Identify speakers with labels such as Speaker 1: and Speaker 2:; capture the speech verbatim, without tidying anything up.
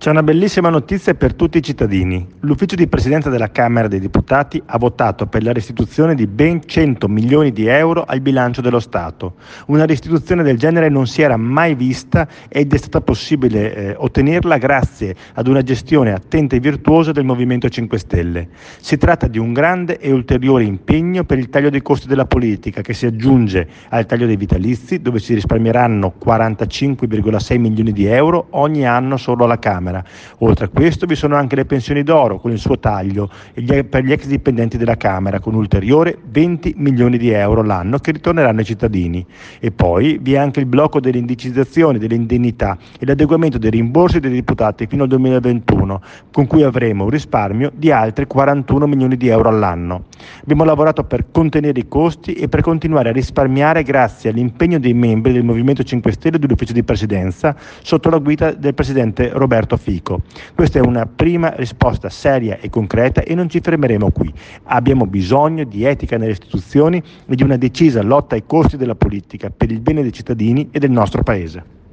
Speaker 1: C'è una bellissima notizia per tutti i cittadini. L'ufficio di presidenza della Camera dei Deputati ha votato per la restituzione di ben cento milioni di euro al bilancio dello Stato. Una restituzione del genere non si era mai vista ed è stata possibile eh, ottenerla grazie ad una gestione attenta e virtuosa del Movimento cinque Stelle. Si tratta di un grande e ulteriore impegno per il taglio dei costi della politica, che si aggiunge al taglio dei vitalizi, dove si risparmieranno quarantacinque virgola sei milioni di euro ogni anno solo alla Camera. Oltre a questo vi sono anche le pensioni d'oro con il suo taglio e gli, per gli ex dipendenti della Camera con ulteriore venti milioni di euro l'anno che ritorneranno ai cittadini. E poi vi è anche il blocco delle indicizzazioni, delle indennità e l'adeguamento dei rimborsi dei deputati fino al duemilaventuno, con cui avremo un risparmio di altri quarantuno milioni di euro all'anno. Abbiamo lavorato per contenere i costi e per continuare a risparmiare grazie all'impegno dei membri del Movimento cinque Stelle e dell'Ufficio di Presidenza sotto la guida del Presidente Roberto Fico. Questa è una prima risposta seria e concreta e non ci fermeremo qui. Abbiamo bisogno di etica nelle istituzioni e di una decisa lotta ai costi della politica per il bene dei cittadini e del nostro Paese.